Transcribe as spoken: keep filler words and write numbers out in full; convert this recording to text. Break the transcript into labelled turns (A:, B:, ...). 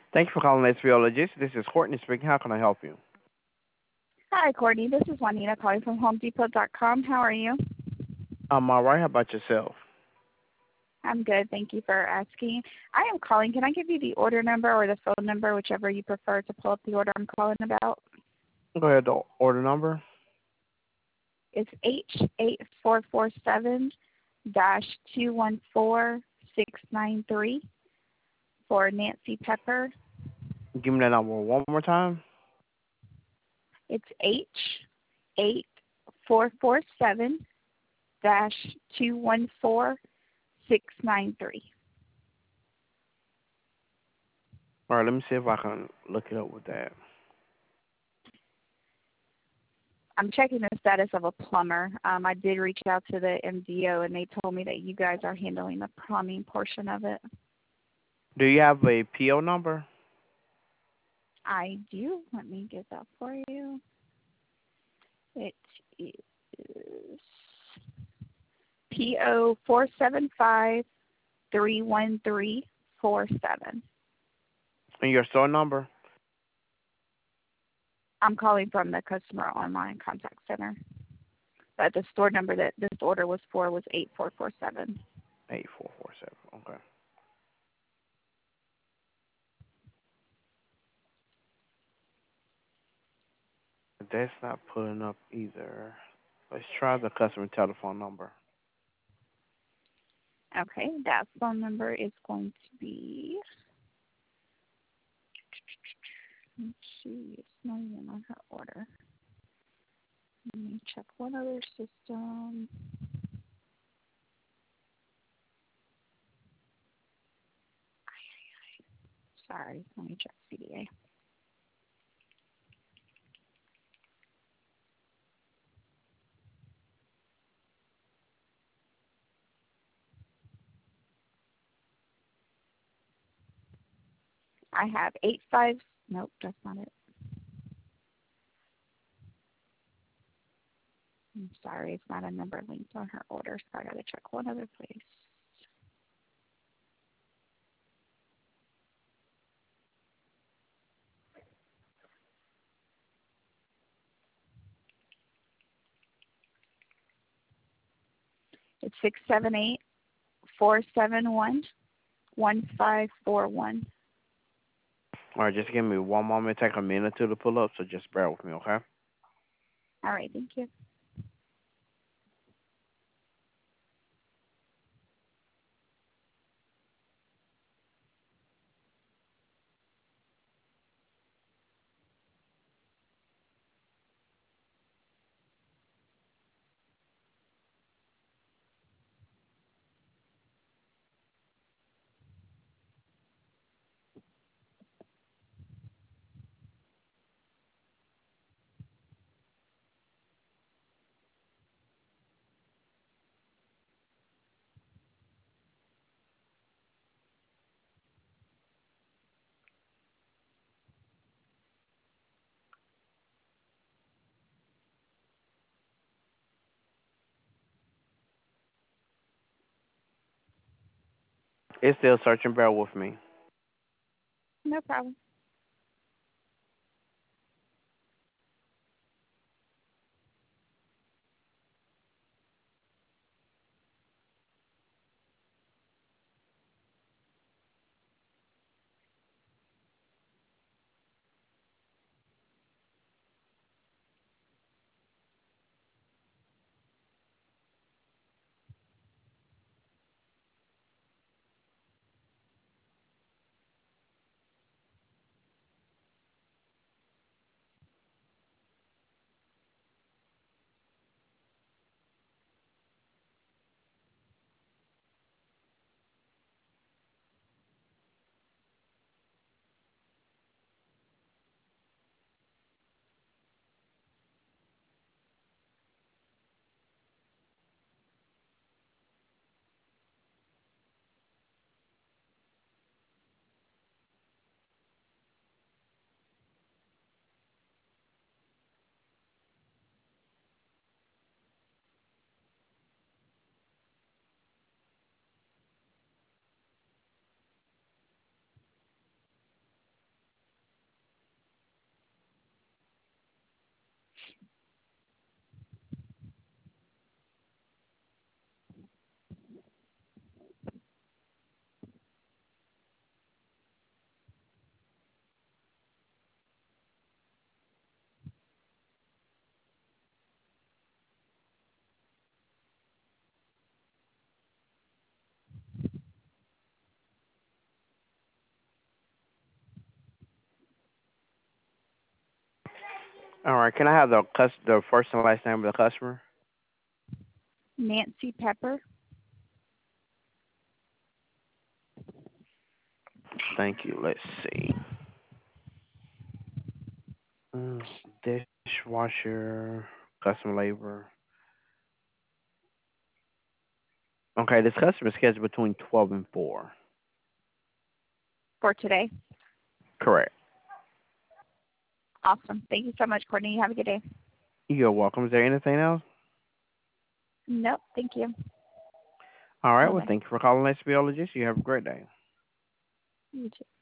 A: Thank you for calling S Rheologist. This is Courtney speaking. How can I help you?
B: Hi, Courtney. This is Juanita calling from Home Depot dot com. How are you?
A: I'm all right. How about yourself?
B: I'm good. Thank you for asking. I am calling. Can I give you the order number or the phone number, whichever you prefer, to pull up the order I'm calling about?
A: Go ahead. The order number.
B: It's H eight four four seven dash two one four six nine three for Nancy Pepper.
A: Give me that number one more time.
B: It's H eight four four seven dash two one four six nine three.
A: All right. Let me see if I can look it up with that.
B: I'm checking the status of a plumber. Um, I did reach out to the M D O, and they told me that you guys are handling the plumbing portion of it.
A: Do you have a P O number?
B: I do. Let me get that for you. It is P O four seven five three one three four seven.
A: And your store number?
B: I'm calling from the customer online contact center. But the store number that this order was for was eight four four seven.
A: Eight four four seven. Okay. That's not pulling up either. Let's try the customer telephone number.
B: Okay, that phone number is going to be, let's see, it's not even on her order. Let me check one other system. Sorry, let me check C D A. I have eight five. Nope, that's not it. I'm sorry, it's not a number linked on her order, so I gotta check one other place. It's six seven eight four seven one one five four one.
A: All right. Just give me one moment. Take a minute or two to pull up, so just bear with me, okay?
B: All right, thank you.
A: It's still searching. Bear with me.
B: No problem.
A: All right. Can I have the cus- the first and last name of the customer?
B: Nancy Pepper.
A: Thank you. Let's see. Mm, dishwasher, custom labor. Okay, this customer is scheduled between twelve and four.
B: For today.
A: Correct.
B: Awesome. Thank you so much, Courtney. You have a good day.
A: You're welcome. Is there anything else?
B: Nope. Thank you.
A: All right. Well,
B: Bye-bye.
A: thank you for calling S B Logis. You have a great day.
B: You too.